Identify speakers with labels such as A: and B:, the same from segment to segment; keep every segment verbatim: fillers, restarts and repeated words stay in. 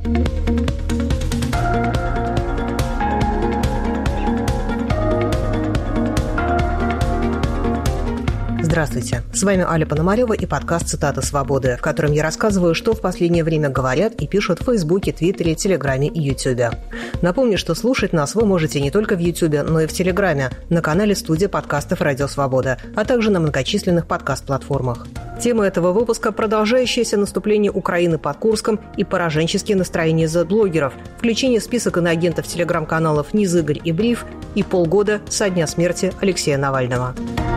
A: Здравствуйте, с вами Аля Пономарева и подкаст «Цитаты свободы», в котором я рассказываю, что в последнее время говорят и пишут в Фейсбуке, Твиттере, Телеграме и Ютубе. Напомню, что слушать нас вы можете не только в Ютубе, но и в Телеграме, на канале «Студия подкастов Радио Свобода», а также на многочисленных подкаст-платформах. Тема этого выпуска – продолжающееся наступление Украины под Курском и пораженческие настроения зет-блогеров, включение в список иноагентов телеграм-каналов «Низыгорь» и «Бриф» и полгода со дня смерти Алексея Навального.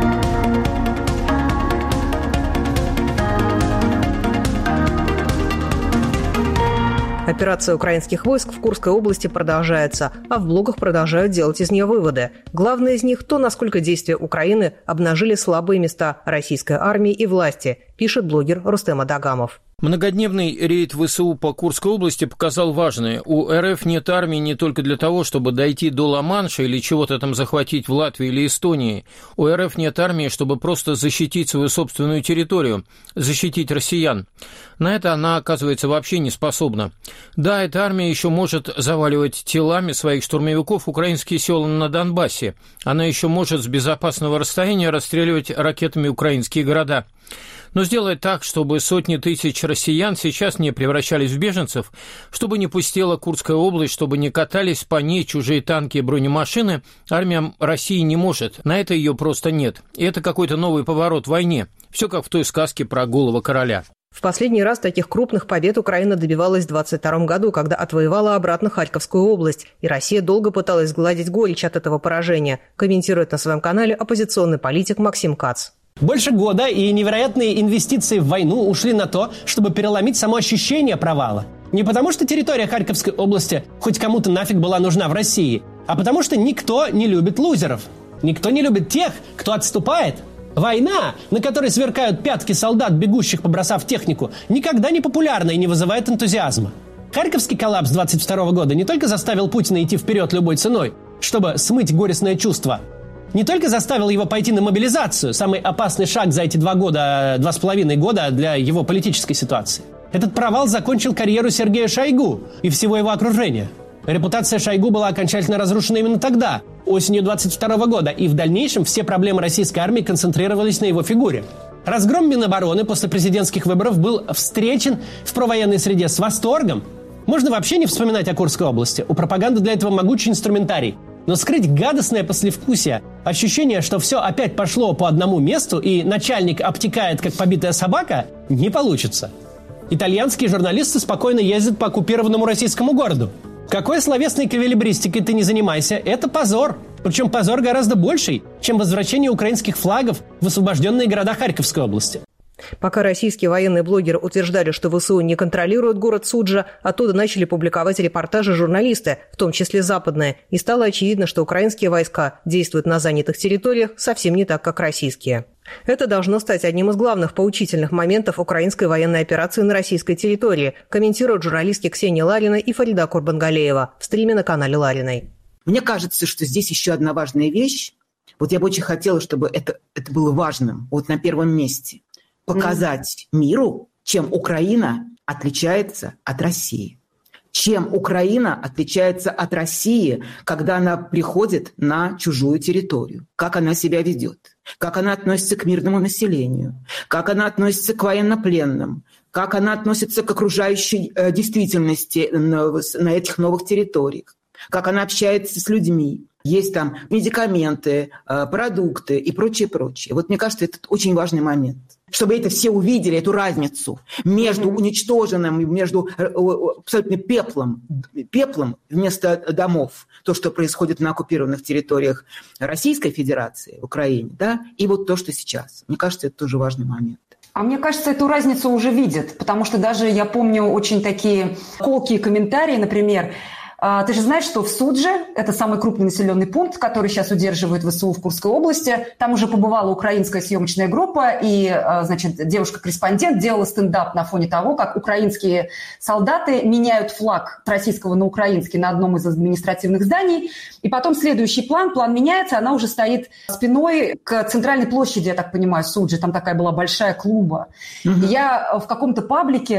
A: Операция украинских войск в Курской области продолжается, а в блогах продолжают делать из нее выводы. Главное из них – то, насколько действия Украины обнажили слабые места российской армии и власти, пишет блогер Рустем Адагамов.
B: Многодневный рейд ВСУ по Курской области показал важное. У РФ нет армии не только для того, чтобы дойти до Ла-Манша или чего-то там захватить в Латвии или Эстонии. У РФ нет армии, чтобы просто защитить свою собственную территорию, защитить россиян. На это она, оказывается, вообще не способна. Да, эта армия еще может заваливать телами своих штурмовиков украинские села на Донбассе. Она еще может с безопасного расстояния расстреливать ракетами украинские города. Но сделать так, чтобы сотни тысяч россиян сейчас не превращались в беженцев, чтобы не пустела Курская область, чтобы не катались по ней чужие танки и бронемашины, армия России не может. На это ее просто нет. И это какой-то новый поворот в войне. Все как в той сказке про голого короля.
A: В последний раз таких крупных побед Украина добивалась в двадцать втором году, когда отвоевала обратно Харьковскую область, и Россия долго пыталась сгладить горечь от этого поражения, комментирует на своем канале оппозиционный политик Максим Кац.
C: Больше года и невероятные инвестиции в войну ушли на то, чтобы переломить само ощущение провала. Не потому, что территория Харьковской области хоть кому-то нафиг была нужна в России, а потому, что никто не любит лузеров. Никто не любит тех, кто отступает. Война, на которой сверкают пятки солдат, бегущих, побросав технику, никогда не популярна и не вызывает энтузиазма. Харьковский коллапс двадцать второго года не только заставил Путина идти вперед любой ценой, чтобы смыть горестное чувство, не только заставил его пойти на мобилизацию, самый опасный шаг за эти два года, два с половиной года для его политической ситуации. Этот провал закончил карьеру Сергея Шойгу и всего его окружения. Репутация Шойгу была окончательно разрушена именно тогда, осенью двадцать второго года, и в дальнейшем все проблемы российской армии концентрировались на его фигуре. Разгром Минобороны после президентских выборов был встречен в провоенной среде с восторгом. Можно вообще не вспоминать о Курской области. У пропаганды для этого могучий инструментарий. Но скрыть гадостное послевкусие, ощущение, что все опять пошло по одному месту и начальник обтекает, как побитая собака, не получится. Итальянские журналисты спокойно ездят по оккупированному российскому городу. Какой словесной кавалибристикой ты не занимайся, это позор. Причем позор гораздо больший, чем возвращение украинских флагов в освобожденные города Харьковской области.
A: Пока российские военные блогеры утверждали, что ВСУ не контролируют город Суджа, оттуда начали публиковать репортажи журналисты, в том числе западные, и стало очевидно, что украинские войска действуют на занятых территориях совсем не так, как российские. Это должно стать одним из главных поучительных моментов украинской военной операции на российской территории, комментируют журналистки Ксения Ларина и Фарида Курбангалеева в стриме на канале Лариной.
D: Мне кажется, что здесь еще одна важная вещь. Вот я бы очень хотела, чтобы это, это было важным, вот на первом месте. Показать миру, чем Украина отличается от России. Чем Украина отличается от России, когда она приходит на чужую территорию. Как она себя ведет. Как она относится к мирному населению. Как она относится к военнопленным. Как она относится к окружающей э, действительности на, на этих новых территориях. Как она общается с людьми. Есть там медикаменты, э, продукты и прочее, прочее. Вот мне кажется, это очень важный момент. Чтобы это все увидели, эту разницу между уничтоженным, между абсолютно пеплом, пеплом вместо домов, то, что происходит на оккупированных территориях Российской Федерации, в Украине, да, и вот то, что сейчас. Мне кажется, это тоже важный момент.
E: А мне кажется, эту разницу уже видят, потому что даже я помню очень такие колкие комментарии, например, Ты же знаешь, что в Судже, это самый крупный населенный пункт, который сейчас удерживает ВСУ в Курской области, там уже побывала украинская съемочная группа, и, значит, девушка-корреспондент делала стендап на фоне того, как украинские солдаты меняют флаг с российского на украинский на одном из административных зданий, и потом следующий план, план меняется, она уже стоит спиной к центральной площади, я так понимаю, Суджи, там такая была большая клумба. Mm-hmm. И я в каком-то паблике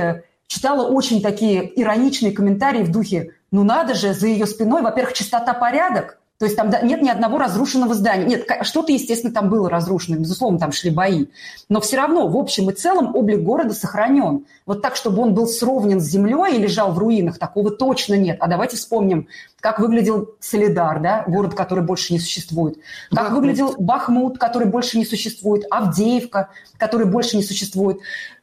E: читала очень такие ироничные комментарии в духе «ну надо же, за ее спиной, во-первых, чистота, порядок». То есть там нет ни одного разрушенного здания. Нет, что-то, естественно, там было разрушено. Безусловно, там шли бои. Но все равно, в общем и целом, облик города сохранен. Вот так, чтобы он был сровнен с землей и лежал в руинах, такого точно нет. А давайте вспомним, как выглядел Солидар, да? Город, который больше не существует. Как Бахмут. выглядел Бахмут, который больше не существует. Авдеевка, который больше не существует.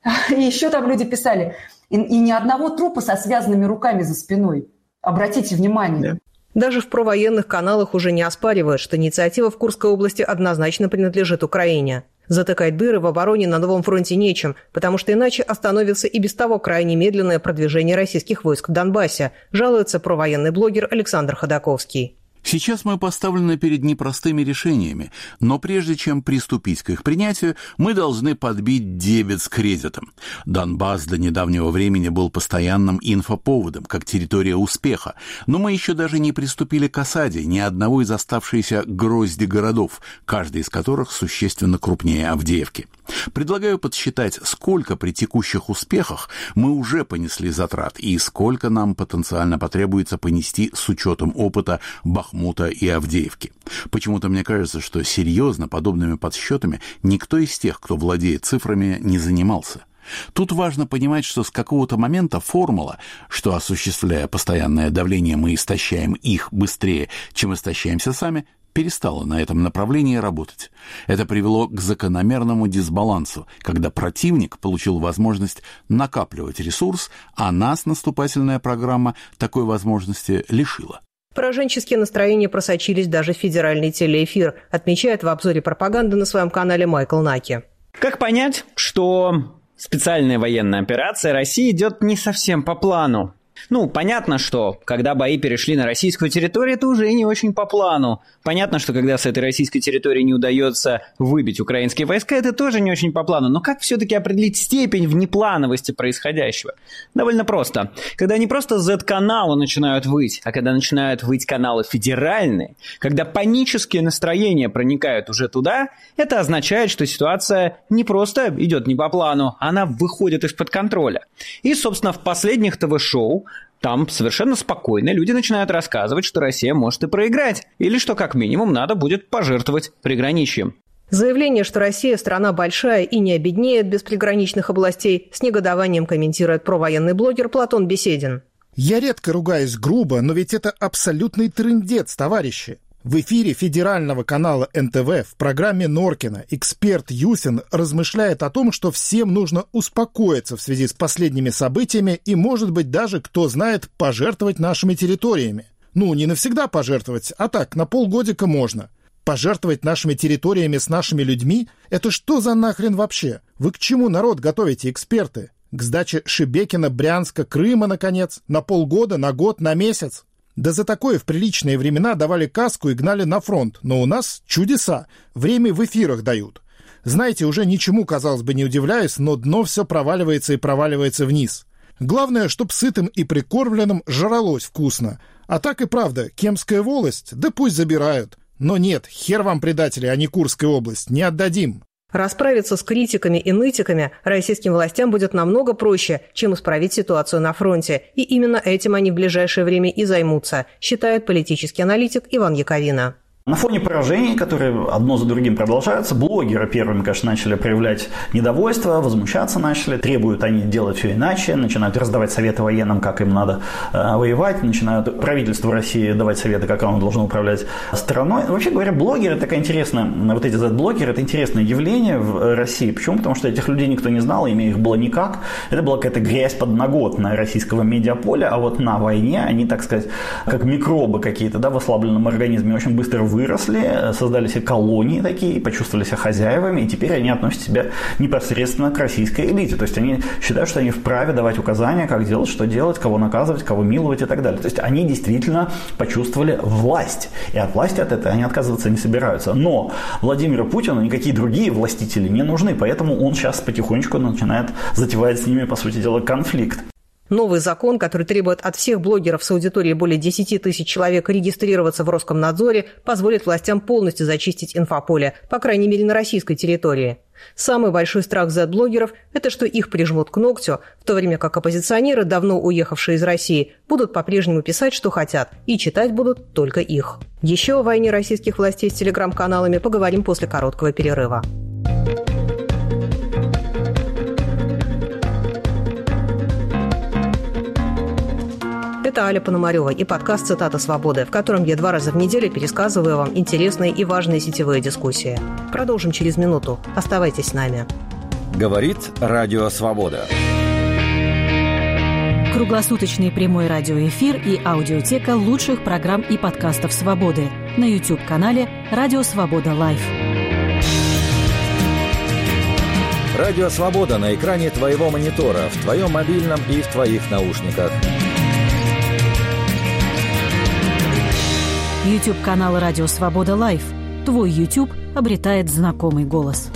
E: И еще там люди писали. И, и ни одного трупа со связанными руками за спиной. Обратите внимание.
A: Да. Даже в провоенных каналах уже не оспаривают, что инициатива в Курской области однозначно принадлежит Украине. Затыкать дыры в обороне на новом фронте нечем, потому что иначе остановится и без того крайне медленное продвижение российских войск в Донбассе, жалуется провоенный блогер Александр Ходаковский.
F: Сейчас мы поставлены перед непростыми решениями, но прежде чем приступить к их принятию, мы должны подбить дебет с кредитом. Донбасс до недавнего времени был постоянным инфоповодом, как территория успеха, но мы еще даже не приступили к осаде ни одного из оставшихся грозди городов, каждый из которых существенно крупнее Авдеевки. Предлагаю подсчитать, сколько при текущих успехах мы уже понесли затрат и сколько нам потенциально потребуется понести с учетом опыта Бахмута и Авдеевки. Почему-то мне кажется, что серьезно подобными подсчетами никто из тех, кто владеет цифрами, не занимался. Тут важно понимать, что с какого-то момента формула, что, осуществляя постоянное давление, мы истощаем их быстрее, чем истощаемся сами, перестала на этом направлении работать. Это привело к закономерному дисбалансу, когда противник получил возможность накапливать ресурс, а нас наступательная программа такой возможности лишила.
A: Пораженческие настроения просочились даже в федеральный телеэфир, отмечает в обзоре пропаганды на своем канале Майкл Наки.
G: Как понять, что специальная военная операция России идет не совсем по плану? Ну, понятно, что когда бои перешли на российскую территорию, это уже не очень по плану. Понятно, что когда с этой российской территории не удается выбить украинские войска, это тоже не очень по плану. Но как все-таки определить степень внеплановости происходящего? Довольно просто. Когда не просто зет-каналы начинают выть, а когда начинают выть каналы федеральные, когда панические настроения проникают уже туда, это означает, что ситуация не просто идет не по плану, она выходит из-под контроля. И, собственно, в последних ТВ-шоу там совершенно спокойно люди начинают рассказывать, что Россия может и проиграть, или что как минимум надо будет пожертвовать приграничьем.
A: Заявление, что Россия страна большая и не обеднеет без приграничных областей, с негодованием комментирует провоенный блогер Платон Беседин.
H: Я редко ругаюсь грубо, но ведь это абсолютный трындец, товарищи. В эфире федерального канала эн тэ вэ в программе Норкина эксперт Юсин размышляет о том, что всем нужно успокоиться в связи с последними событиями и, может быть, даже, кто знает, пожертвовать нашими территориями. Ну, не навсегда пожертвовать, а так, на полгодика можно. Пожертвовать нашими территориями с нашими людьми? Это что за нахрен вообще? Вы к чему народ готовите, эксперты? К сдаче Шебекина, Брянска, Крыма, наконец? На полгода, на год, на месяц? Да за такое в приличные времена давали каску и гнали на фронт, но у нас чудеса, время в эфирах дают. Знаете, уже ничему, казалось бы, не удивляюсь, но дно все проваливается и проваливается вниз. Главное, чтоб сытым и прикормленным жралось вкусно. А так и правда, Кемская волость, да пусть забирают. Но нет, хер вам, предатели, а не Курская область, не отдадим.
A: Расправиться с критиками и нытиками российским властям будет намного проще, чем исправить ситуацию на фронте. И именно этим они в ближайшее время и займутся, считает политический аналитик Иван Яковина.
I: На фоне поражений, которые одно за другим продолжаются, блогеры первыми, конечно, начали проявлять недовольство, возмущаться начали, требуют они делать все иначе, начинают раздавать советы военным, как им надо э, воевать, начинают правительству России давать советы, как оно должно управлять страной. Вообще говоря, блогеры, такая интересная, вот эти зет-блогеры, это интересное явление в России. Почему? Потому что этих людей никто не знал, имя их было никак. Это была какая-то грязь подноготная российского медиаполя, а вот на войне они, так сказать, как микробы какие-то, да, в ослабленном организме очень быстро выросли, создали себе колонии такие, почувствовали себя хозяевами, и теперь они относят себя непосредственно к российской элите. То есть они считают, что они вправе давать указания, как делать, что делать, кого наказывать, кого миловать и так далее. То есть они действительно почувствовали власть. И от власти от этого они отказываться не собираются. Но Владимиру Путину никакие другие властители не нужны, поэтому он сейчас потихонечку начинает затевать с ними, по сути дела, конфликт.
A: Новый закон, который требует от всех блогеров с аудиторией более десять тысяч человек регистрироваться в Роскомнадзоре, позволит властям полностью зачистить инфополе, по крайней мере, на российской территории. Самый большой страх зет-блогеров – это что их прижмут к ногтю, в то время как оппозиционеры, давно уехавшие из России, будут по-прежнему писать, что хотят, и читать будут только их. Еще о войне российских властей с телеграм-каналами поговорим после короткого перерыва. Это Аля Пономарева и подкаст «Цитата свободы», в котором я два раза в неделю пересказываю вам интересные и важные сетевые дискуссии. Продолжим через минуту. Оставайтесь с нами.
J: Говорит Радио Свобода.
K: Круглосуточный прямой радиоэфир и аудиотека лучших программ и подкастов «Свободы» на YouTube-канале «Радио Свобода Лайв».
J: Радио Свобода на экране твоего монитора, в твоем мобильном и в твоих наушниках.
K: YouTube-канал «Радио Свобода Лайв». Твой YouTube обретает знакомый голос.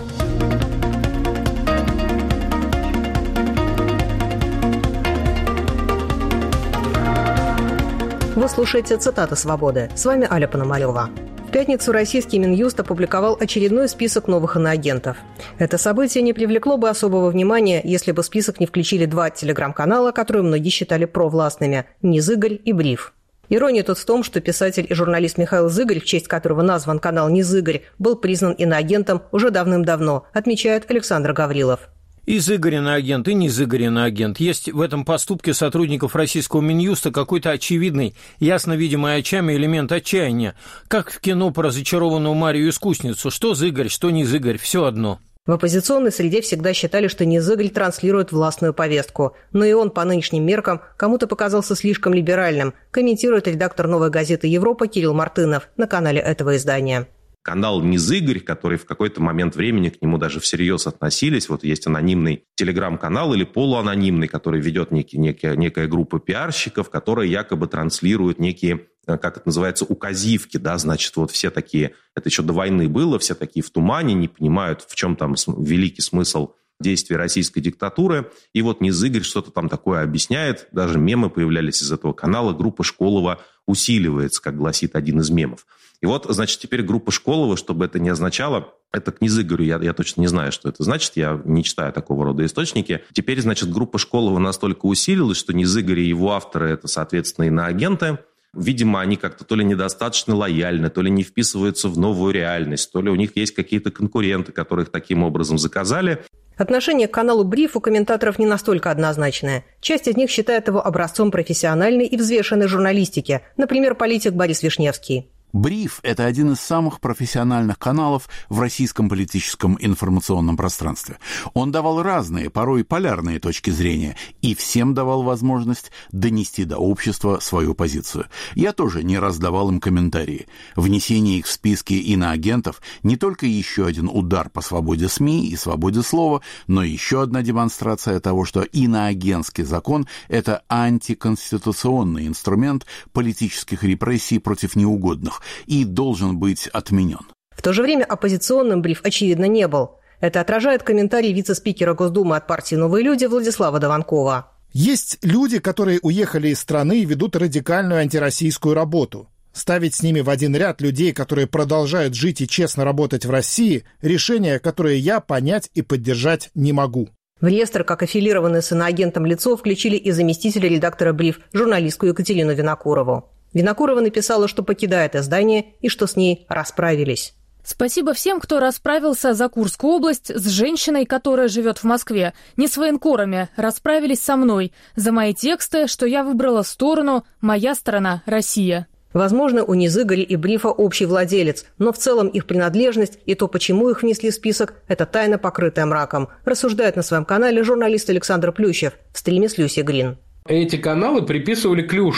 A: Вы слушаете «Цитата свободы». С вами Аля Пономарева. В пятницу российский Минюст опубликовал очередной список новых иноагентов. Это событие не привлекло бы особого внимания, если бы в список не включили два телеграм-канала, которые многие считали провластными – «Низыгорь» и «Бриф». Ирония тут в том, что писатель и журналист Михаил Зыгорь, в честь которого назван канал «Низыгорь», был признан иноагентом уже давным-давно, отмечает Александр Гаврилов.
B: И Зыгорь иноагент, и не Зыгорь иноагент. Есть в этом поступке сотрудников российского Минюста какой-то очевидный, ясно видимый очами элемент отчаяния. Как в кино про разочарованную Марию Искусницу. Что Зыгорь, что не Зыгорь, все одно.
A: В оппозиционной среде всегда считали, что Низыгорь транслирует властную повестку. Но и он по нынешним меркам кому-то показался слишком либеральным, комментирует редактор «Новой газеты Европа» Кирилл Мартынов на канале этого издания.
L: Канал «Низыгорь», который в какой-то момент времени к нему даже всерьез относились. Вот есть анонимный телеграм-канал или полуанонимный, который ведет некий, некая, некая группа пиарщиков, которые якобы транслируют некие, как это называется, указивки, да, значит, вот все такие, это еще до войны было, все такие в тумане, не понимают, в чем там великий смысл действий российской диктатуры. И вот Низыгорь что-то там такое объясняет, даже мемы появлялись из этого канала, группа Школова усиливается, как гласит один из мемов. И вот, значит, теперь группа Школова, чтобы это не означало, это к Низыгорю, я, я точно не знаю, что это значит, я не читаю такого рода источники. Теперь, значит, группа Школова настолько усилилась, что Низыгорь и его авторы – это, соответственно, иноагенты. Видимо, они как-то то ли недостаточно лояльны, то ли не вписываются в новую реальность, то ли у них есть какие-то конкуренты, которых таким образом заказали.
A: Отношение к каналу «Бриф» у комментаторов не настолько однозначное. Часть из них считает его образцом профессиональной и взвешенной журналистики, например, политик Борис Вишневский.
F: «Бриф» — это один из самых профессиональных каналов в российском политическом информационном пространстве. Он давал разные, порой полярные точки зрения, и всем давал возможность донести до общества свою позицию. Я тоже не раз давал им комментарии. Внесение их в списки иноагентов не только еще один удар по свободе СМИ и свободе слова, но еще одна демонстрация того, что иноагентский закон — это антиконституционный инструмент политических репрессий против неугодных, и должен быть отменен.
A: В то же время оппозиционным «Бриф», очевидно, не был. Это отражает комментарий вице-спикера Госдумы от партии «Новые люди» Владислава Дованкова.
H: Есть люди, которые уехали из страны и ведут радикальную антироссийскую работу. Ставить с ними в один ряд людей, которые продолжают жить и честно работать в России, решение, которое я понять и поддержать не могу.
A: В реестр, как аффилированное с иноагентом лицо, включили и заместителя редактора «Бриф», журналистку Екатерину Винокурову. Винокурова написала, что покидает издание и что с ней расправились.
M: Спасибо всем, кто расправился за Курскую область с женщиной, которая живет в Москве. Не с военкорами, расправились со мной. За мои тексты, что я выбрала сторону «Моя страна – Россия».
A: Возможно, у Низыгоря и «Брифа» общий владелец, но в целом их принадлежность и то, почему их внесли в список – это тайна, покрытая мраком, рассуждает на своем канале журналист Александр Плющев в стриме с Люси Грин.
N: Эти каналы приписывали Клюшину.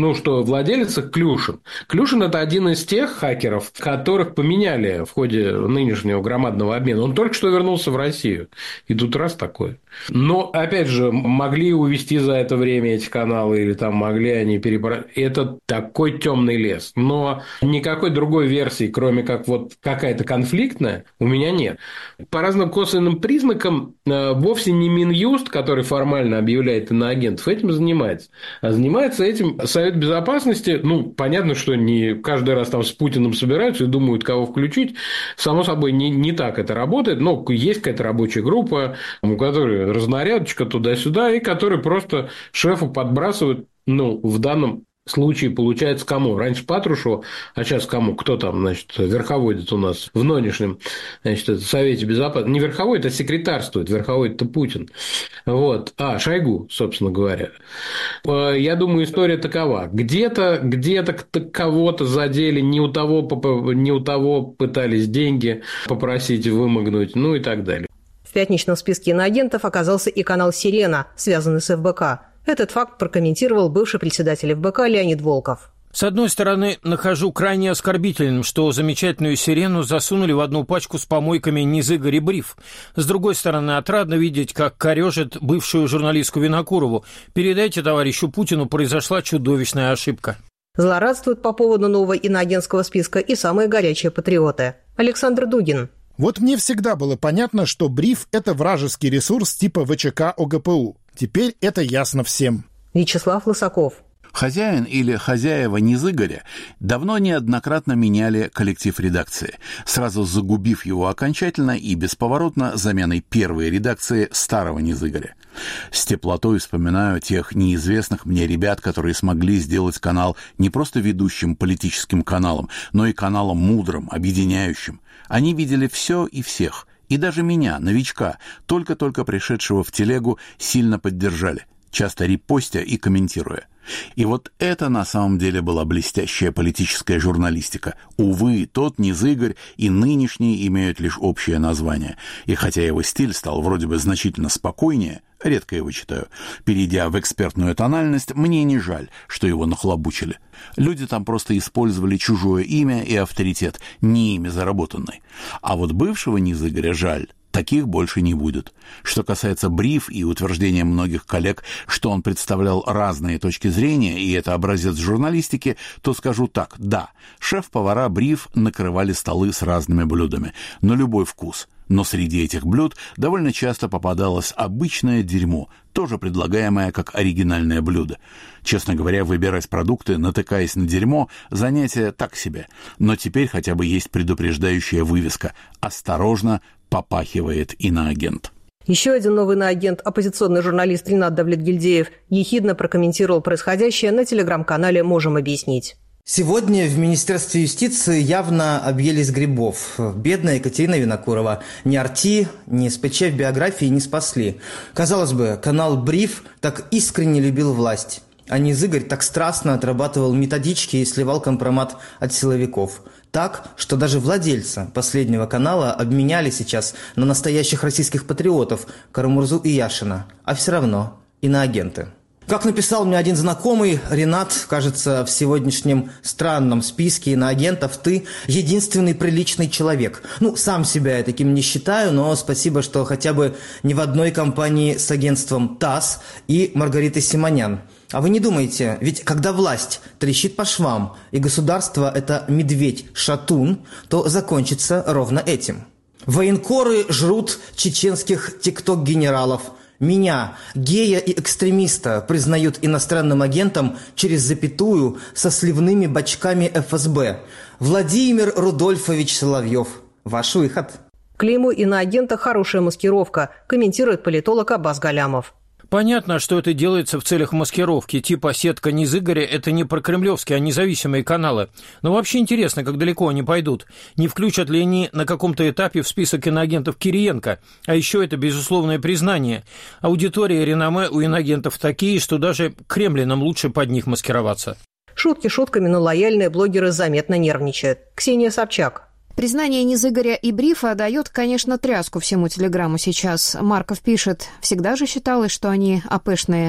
N: ну, что владелец их Клюшин. Клюшин – это один из тех хакеров, которых поменяли в ходе нынешнего громадного обмена. Он только что вернулся в Россию. И тут раз такое. Но, опять же, могли увести за это время эти каналы, или там могли они перебрать. Это такой темный лес. Но никакой другой версии, кроме как вот какая-то конфликтная, у меня нет. По разным косвенным признакам вовсе не Минюст, который формально объявляет иноагентов, этим занимается. А занимается этим Совет Безопасности. Ну, понятно, что не каждый раз там с Путиным собираются и думают, кого включить. Само собой, не, не так это работает. Но есть какая-то рабочая группа, у которой разнарядочка туда-сюда, и которые просто шефу подбрасывают, ну, в данном случае получается кому? Раньше Патрушеву, а сейчас кому? Кто там, значит, верховодит у нас в нынешнем, значит, Совете Безопасности? Не верховодит, а секретарствует. Верховодит-то Путин. Вот. А, Шойгу, собственно говоря. Я думаю, история такова. Где-то, где-то кого-то задели, не у того, не у того пытались деньги попросить вымогнуть, ну и так далее.
A: В пятничном списке иноагентов оказался и канал «Сирена», связанный с эф бэ ка. Этот факт прокомментировал бывший председатель эф бэ ка Леонид Волков.
B: С одной стороны, нахожу крайне оскорбительным, что замечательную «Сирену» засунули в одну пачку с помойками Низыгорь и Бриф. С другой стороны, отрадно видеть, как корежит бывшую журналистку Винокурову. Передайте товарищу Путину, произошла чудовищная ошибка.
A: Злорадствуют по поводу нового иноагентского списка и самые горячие патриоты. Александр Дугин.
H: Вот мне всегда было понятно, что Бриф – это вражеский ресурс типа вэ че ка о гэ пэ у. Теперь это ясно всем.
A: Вячеслав Лысаков.
F: Хозяин или хозяева Низыгоря давно неоднократно меняли коллектив редакции, сразу загубив его окончательно и бесповоротно заменой первой редакции старого Низыгоря. С теплотой вспоминаю тех неизвестных мне ребят, которые смогли сделать канал не просто ведущим политическим каналом, но и каналом мудрым, объединяющим. Они видели все и всех, и даже меня, новичка, только-только пришедшего в телегу, сильно поддержали, часто репостя и комментируя. И вот это на самом деле была блестящая политическая журналистика. Увы, тот Низыгорь и нынешний имеют лишь общее название. И хотя его стиль стал вроде бы значительно спокойнее, редко его читаю, перейдя в экспертную тональность, мне не жаль, что его нахлобучили. Люди там просто использовали чужое имя и авторитет, не ими заработанный. А вот бывшего Низыгоря жаль. Таких больше не будет. Что касается Бриф и утверждения многих коллег, что он представлял разные точки зрения, и это образец журналистики, то скажу так: да, шеф-повара Бриф накрывали столы с разными блюдами, на любой вкус. Но среди этих блюд довольно часто попадалось обычное дерьмо, тоже предлагаемое как оригинальное блюдо. Честно говоря, выбирать продукты, натыкаясь на дерьмо, занятие так себе. Но теперь хотя бы есть предупреждающая вывеска: «Осторожно, попахивает иноагент».
A: Еще один новый иноагент, оппозиционный журналист Ринат Давлетгильдеев, ехидно прокомментировал происходящее на телеграм-канале «Можем объяснить».
O: Сегодня в Министерстве юстиции явно объелись грибов. Бедная Екатерина Винокурова. Ни Арти, ни эс пэ че в биографии не спасли. Казалось бы, канал «Бриф» так искренне любил власть. А Низыгорь так страстно отрабатывал методички и сливал компромат от силовиков. Так, что даже владельца последнего канала обменяли сейчас на настоящих российских патриотов Карамурзу и Яшина. А все равно иноагенты. Как написал мне один знакомый, Ренат, кажется, в сегодняшнем странном списке иноагентов ты единственный приличный человек. Ну, сам себя я таким не считаю, но спасибо, что хотя бы не в одной компании с агентством ТАСС и Маргаритой Симонян. А вы не думаете, ведь когда власть трещит по швам, и государство – это медведь-шатун, то закончится ровно этим. Военкоры жрут чеченских тикток-генералов. Меня, гея и экстремиста, признают иностранным агентом через запятую со сливными бачками эф эс бэ. Владимир Рудольфович Соловьев. Ваш выход.
A: Клейму иноагента «хорошая маскировка», комментирует политолог Аббас Галямов.
B: Понятно, что это делается в целях маскировки, типа сетка Низыгоря – это не прокремлевские, а независимые каналы. Но вообще интересно, как далеко они пойдут. Не включат ли они на каком-то этапе в список иноагентов Кириенко? А еще это безусловное признание. Аудитория и реноме у иноагентов такие, что даже кремлинам лучше под них маскироваться.
A: Шутки шутками, но лояльные блогеры заметно нервничают. Ксения Собчак.
P: Признание Низыгоря и Брифа дает, конечно, тряску всему телеграмму сейчас. Марков пишет: «Всегда же считалось, что они АПшные.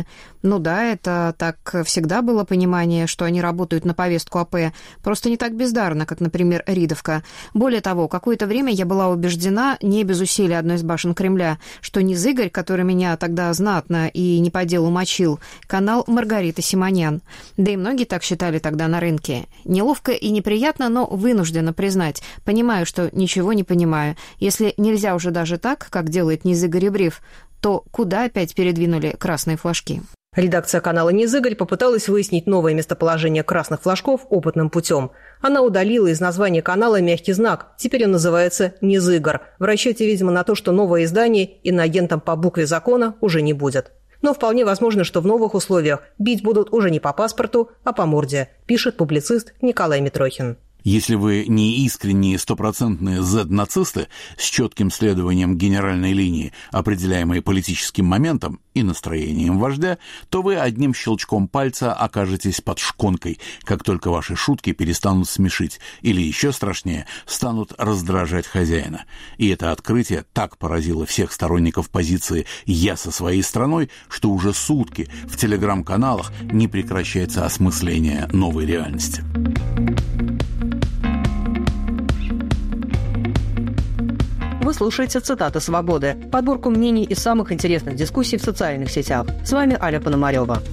P: Ну да, это так всегда было понимание, что они работают на повестку АП, просто не так бездарно, как, например, Ридовка. Более того, какое-то время я была убеждена, не без усилий одной из башен Кремля, что Низыгорь, который меня тогда знатно и не по делу мочил, канал Маргариты Симонян. Да и многие так считали тогда на рынке. Неловко и неприятно, но вынуждена признать. Понимаю, что ничего не понимаю. Если нельзя уже даже так, как делает Низыгорь и Бриф, то куда опять передвинули красные флажки?
A: Редакция канала «Низыгорь» попыталась выяснить новое местоположение красных флажков опытным путем. Она удалила из названия канала мягкий знак. Теперь он называется «Низыгорь», в расчете, видимо, на то, что новое издание иноагентом по букве закона уже не будет. Но вполне возможно, что в новых условиях бить будут уже не по паспорту, а по морде, пишет публицист Николай Митрохин.
F: Если вы не искренние стопроцентные зет-нацисты с четким следованием генеральной линии, определяемой политическим моментом и настроением вождя, то вы одним щелчком пальца окажетесь под шконкой, как только ваши шутки перестанут смешить, или еще страшнее, станут раздражать хозяина. И это открытие так поразило всех сторонников позиции «я со своей страной», что уже сутки в телеграм-каналах не прекращается осмысление новой реальности.
A: Вы слушаете «Цитаты свободы», подборку мнений из самых интересных дискуссий в социальных сетях. С вами Аля Пономарева.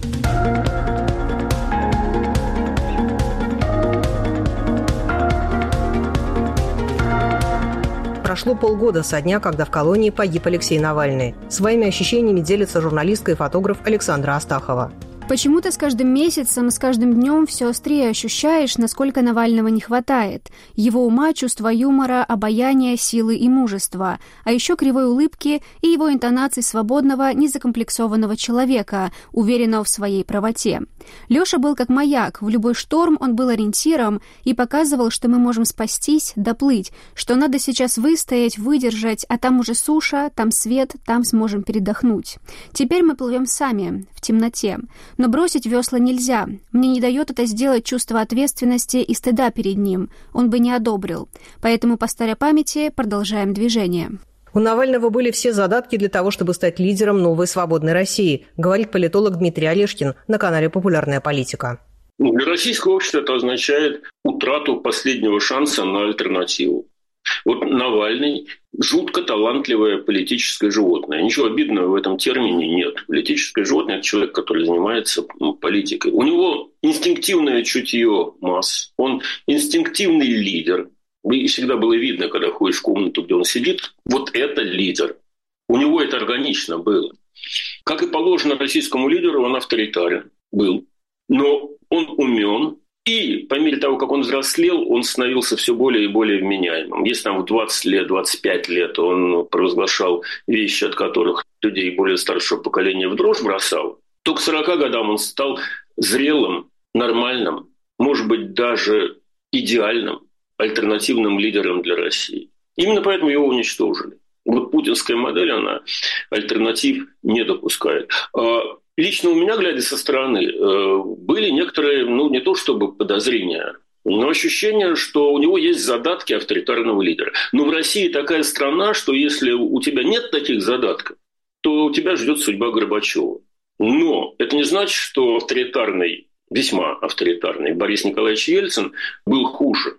A: Прошло полгода со дня, когда в колонии погиб Алексей Навальный. Своими ощущениями делится журналистка и фотограф Александра Астахова.
Q: Почему-то с каждым месяцем, с каждым днем все острее ощущаешь, насколько Навального не хватает. Его ума, чувства юмора, обаяния, силы и мужества. А еще кривой улыбки и его интонаций свободного, незакомплексованного человека, уверенного в своей правоте. Леша был как маяк. В любой шторм он был ориентиром и показывал, что мы можем спастись, доплыть, что надо сейчас выстоять, выдержать, а там уже суша, там свет, там сможем передохнуть. Теперь мы плывем сами, в темноте. Но бросить весла нельзя. Мне не дает это сделать чувство ответственности и стыда перед ним. Он бы не одобрил. Поэтому по старой памяти продолжаем движение.
A: У Навального были все задатки для того, чтобы стать лидером новой свободной России, говорит политолог Дмитрий Олешкин на канале «Популярная политика».
R: Для российского общества это означает утрату последнего шанса на альтернативу. Вот Навальный – жутко талантливое политическое животное. Ничего обидного в этом термине нет. Политическое животное – это человек, который занимается политикой. У него инстинктивное чутье масс. Он инстинктивный лидер. И всегда было видно, когда ходишь в комнату, где он сидит, вот это лидер. У него это органично было. Как и положено российскому лидеру, он авторитарен был. Но он умен. И по мере того, как он взрослел, он становился все более и более вменяемым. Если там в двадцать лет, двадцать пять лет он провозглашал вещи, от которых людей более старшего поколения в дрожь бросал, то к сорока годам он стал зрелым, нормальным, может быть, даже идеальным альтернативным лидером для России. Именно поэтому его уничтожили. Вот путинская модель, она альтернатив не допускает. Лично у меня, глядя со стороны, были некоторые, ну, не то чтобы подозрения, но ощущение, что у него есть задатки авторитарного лидера. Но в России такая страна, что если у тебя нет таких задатков, то у тебя ждет судьба Горбачева. Но это не значит, что авторитарный, весьма авторитарный Борис Николаевич Ельцин был хуже.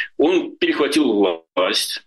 R: Он перехватил власть,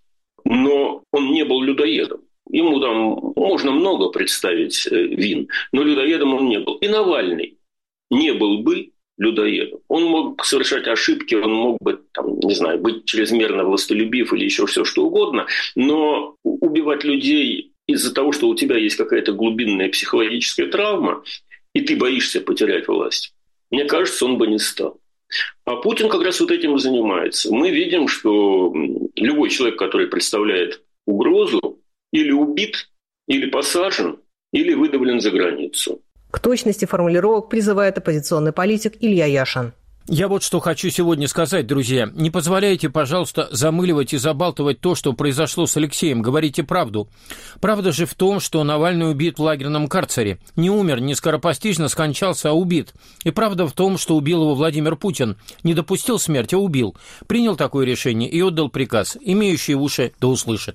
R: но он не был людоедом. Ему там можно много представить вин, но людоедом он не был. И Навальный не был бы людоедом. Он мог совершать ошибки, он мог бы, там, не знаю, быть чрезмерно властолюбив или еще все что угодно, но убивать людей из-за того, что у тебя есть какая-то глубинная психологическая травма, и ты боишься потерять власть, мне кажется, он бы не стал. А Путин как раз вот этим и занимается. Мы видим, что любой человек, который представляет угрозу, или убит, или посажен, или выдавлен за границу.
A: К точности формулировок призывает оппозиционный политик Илья Яшин.
B: Я вот что хочу сегодня сказать, друзья. Не позволяйте, пожалуйста, замыливать и забалтывать то, что произошло с Алексеем. Говорите правду. Правда же в том, что Навальный убит в лагерном карцере. Не умер, не скоропостижно скончался, а убит. И правда в том, что убил его Владимир Путин. Не допустил смерти, а убил. Принял такое решение и отдал приказ. Имеющие уши да услышат.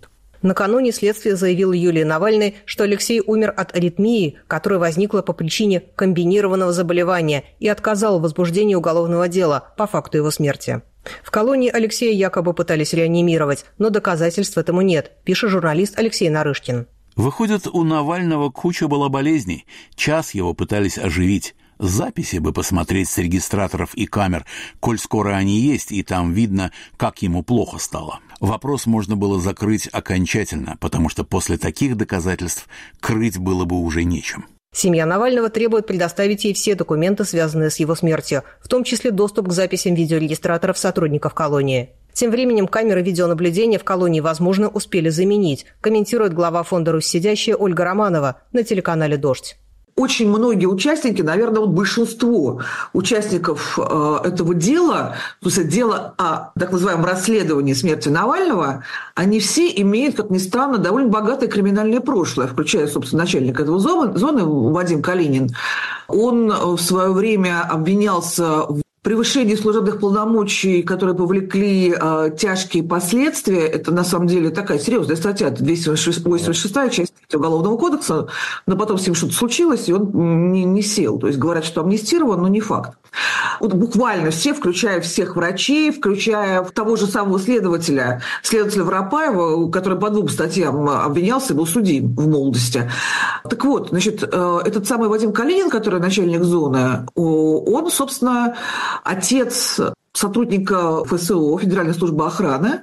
A: Накануне следствие заявило Юлии Навальной, что Алексей умер от аритмии, которая возникла по причине комбинированного заболевания, и отказал в возбуждении уголовного дела по факту его смерти. В колонии Алексея якобы пытались реанимировать, но доказательств этому нет, пишет журналист Алексей Нарышкин.
F: Выходит, у Навального куча была болезней. Час его пытались оживить. Записи бы посмотреть с регистраторов и камер, коль скоро они есть, и там видно, как ему плохо стало. Вопрос можно было закрыть окончательно, потому что после таких доказательств крыть было бы уже нечем.
A: Семья Навального требует предоставить ей все документы, связанные с его смертью, в том числе доступ к записям видеорегистраторов сотрудников колонии. Тем временем камеры видеонаблюдения в колонии, возможно, успели заменить, комментирует глава фонда «Руссидящая» Ольга Романова на телеканале «Дождь».
S: Очень многие участники, наверное, вот большинство участников э, этого дела, то есть дела о так называемом расследовании смерти Навального, они все имеют, как ни странно, довольно богатое криминальное прошлое, включая, собственно, начальника этого зоны, зоны Вадим Калинин. Он в свое время обвинялся в превышение служебных полномочий, которые повлекли э, тяжкие последствия, это на самом деле такая серьезная статья, двести восемьдесят шестая часть Уголовного кодекса, но потом с ним что-то случилось, и он не, не сел. То есть говорят, что амнистирован, но не факт. Вот буквально все, включая всех врачей, включая того же самого следователя, следователя Воропаева, который по двум статьям обвинялся и был судим в молодости. Так вот, значит, этот самый Вадим Калинин, который начальник зоны, он, собственно, отец сотрудника ФСО, Федеральной службы охраны,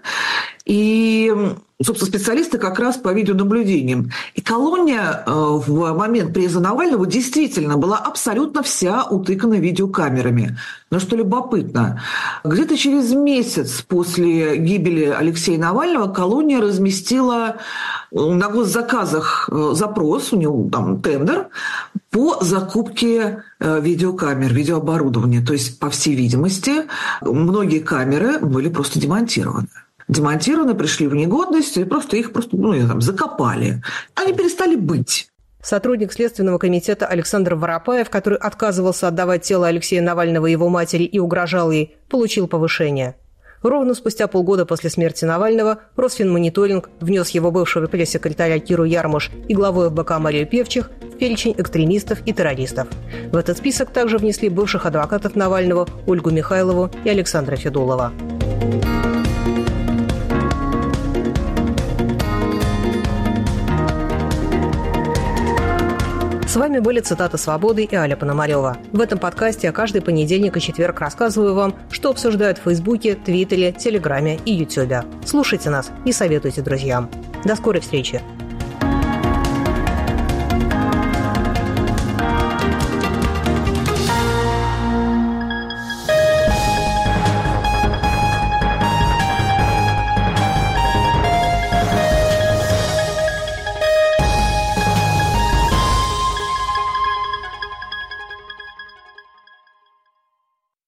S: и, собственно, специалисты как раз по видеонаблюдениям. И колония в момент приезда Навального действительно была абсолютно вся утыкана видеокамерами. Но что любопытно, где-то через месяц после гибели Алексея Навального колония разместила на госзаказах запрос, у него там тендер, по закупке видеокамер, видеооборудования. То есть, по всей видимости, многие камеры были просто демонтированы. Демонтированы, пришли в негодность, и просто их просто, ну, там, закопали. Они перестали быть.
A: Сотрудник Следственного комитета Александр Воропаев, который отказывался отдавать тело Алексея Навального его матери и угрожал ей, получил повышение. Ровно спустя полгода после смерти Навального Росфинмониторинг внес его бывшего пресс-секретаря Киру Ярмуш и главу эф бэ ка Марию Певчих в перечень экстремистов и террористов. В этот список также внесли бывших адвокатов Навального Ольгу Михайлову и Александра Федулова. С вами были «Цитаты свободы» и Аля Пономарева. В этом подкасте я каждый понедельник и четверг рассказываю вам, что обсуждают в Фейсбуке, Твиттере, Телеграме и Ютубе. Слушайте нас и советуйте друзьям. До скорой встречи!